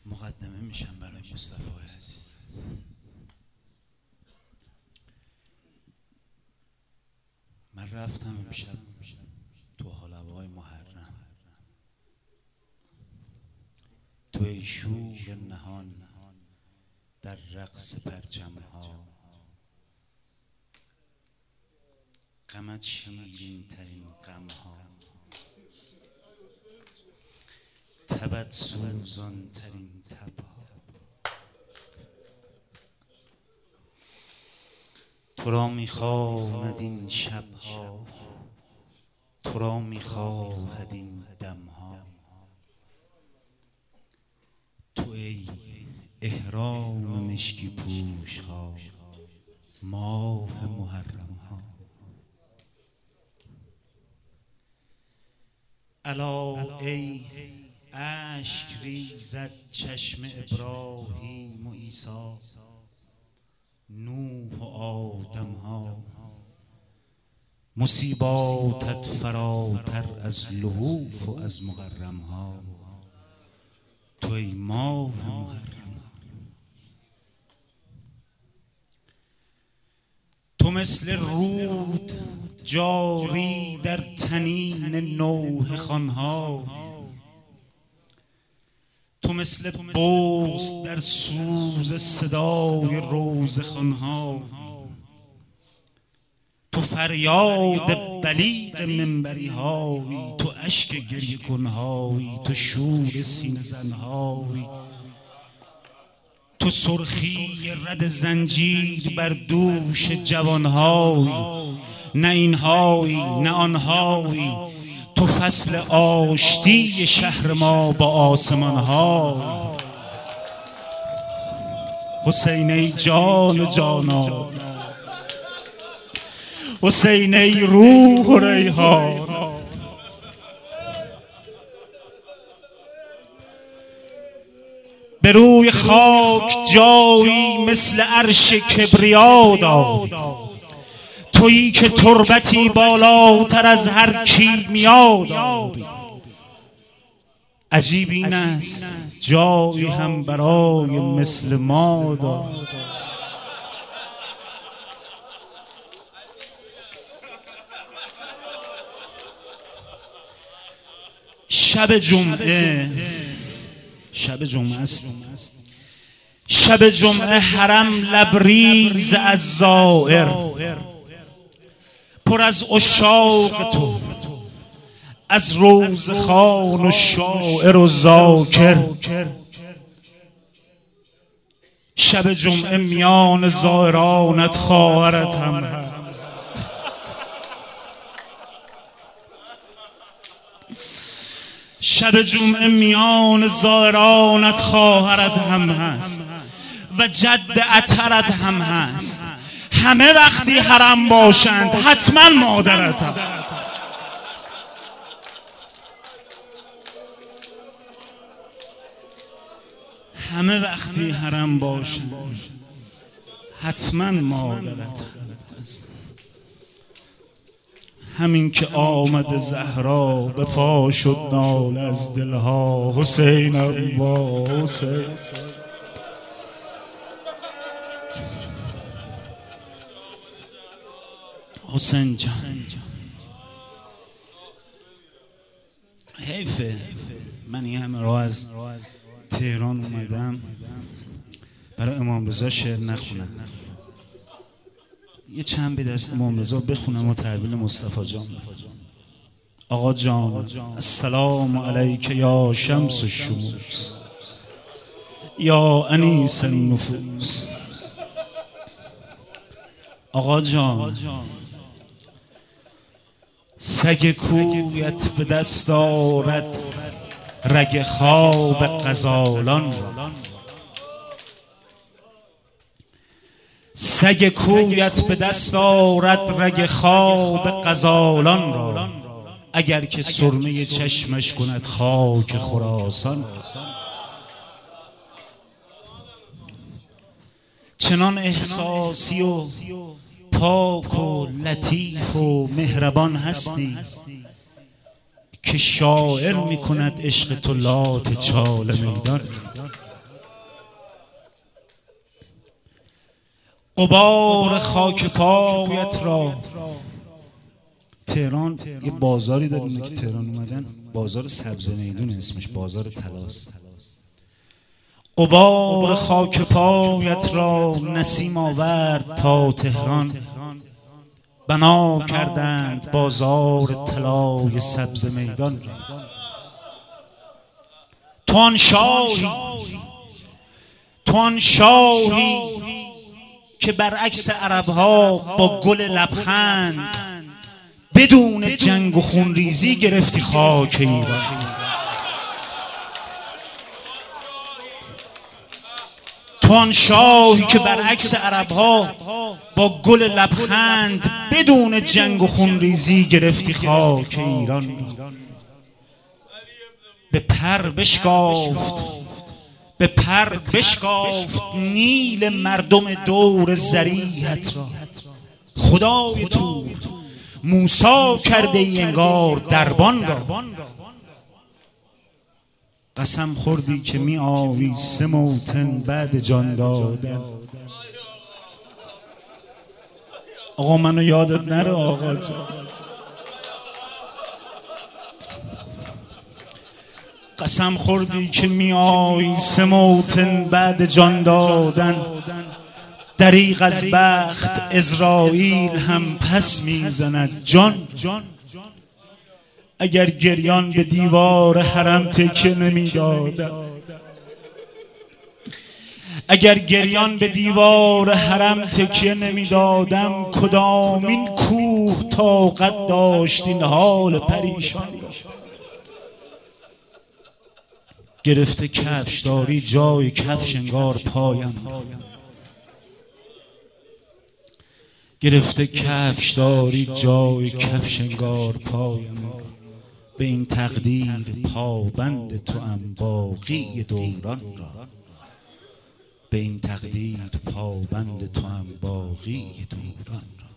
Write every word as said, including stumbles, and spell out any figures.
مقدمه میشم برای مصطفی عزیز. من رفتم امشب تو حلوای محرم، توی شور نهان در رقص پرچم‌ها، غمت شیرین ترین غم‌ها، تبت سوزان ترین تب‌ها. تو را می‌خواند این شب‌ها، تو را می‌خواهد این دم‌ها. تو ای احرام مشکی پوش‌ها، ماه محرم‌ها. الا ای اشک ریزد چشم ابراهیم و عیسی، نوح و آدم ها. مصیباتت فراتر از لحوف و از مغرم ها، تو ای ماه محرم. تو مثل رود جاری در تنین نوح خوانها، تو مثل بغض در سوز صدای روزه خوانها. تو فریاد بلیغ منبری هایی، تو اشک گریه کن هایی، تو شور سینه زن هایی، تو سرخی رد زنجیر بر دوش جوان هایی. نه این هایی نه آن هایی، تو فصل آشتی شهر ما با آسمان ها. حسین ای جان و جانا، حسین ای روح و ریحان. به روی خاک جایی مثل عرش کبریا داری، تویی که تربتی بالاتر از هر کیمیا داری. عجیب این است جایی هم برای مثل ما داری. شب جمعه، شب جمعه است، شب جمعه حرم لبریز از زائر، پر از عشاق تو، از روزخوان و شاعر و ذاکر. شب جمعه میان زائرانت خواهرت هم هست. شب جمعه میان زائرانت خواهرت هم هست و جد عطرت هم هست. همه وقتی حرم باشند حتما مادرت هم. همه وقتی حرم باشند حتما مادرت هست. همین که آمد زهرا به پا شد نال از دلها. حسین ابا حسین، حسین جان. حیفه من این همه راه از تهران اومدم برای امام رضا شعر نخونم. یه چند بیت از امام رضا بخونم و تحویل مصطفی جان. آقا جان السلام علیک یا شمس الشموس، یا انیس النفوس. آقا جان سگ کویت به دست آرد رگ خواب غزالان را، سگ کویت به دست آرد رگ خواب غزالان را. اگر که سرمه چشمش کند خاک خراسان. چنان احساسی و پاک و لطیف و مهربان هستی که شاعر می کند عشق تو لات چال میدان. غبار خاک پایت را. تهران یه بازاری داریم که تهران اومدن، بازار سبز میدون اسمش، بازار طلاست. غبار خاک پایت را نسیم آورد تا تهران، بنا کردند بازار طلای سبز میدان را. تو آن شاهی تو آن شاهی که برعکس عربها با گل لبخند بدون جنگ و خونریزی گرفتی خاک ایران. تو آن شاهی که برعکس عربها با گل لبخند بدون جنگ و خونریزی گرفتی خاک ایران. به پر بشکافت به پر بشکافت نیل مردم دور ذریحت را. خدای تو موسی کرده ای انگار دربان را. قسم خوردی که می آوی سه موتن بعد جان دادن. آقا منو یادت نره آقا جان. قسم خوردی که می آوی سه موتن بعد جان دادن. دریغ از بخت عزراییل هم پس میزند جان. اگر گریان به دیوار حرم تکیه نمیدادم، اگر گریان به دیوار حرم تکیه نمیدادم، کدامین کوه طاقت داشت این حال پریشان. گرفته کفش داری جای کفش انگار پایم، گرفته کفش داری جای کفش انگار پایم. به این تقدیر پابند تو ام باقی دوران را. به این تقدیر پابند تو ام باقی دوران را.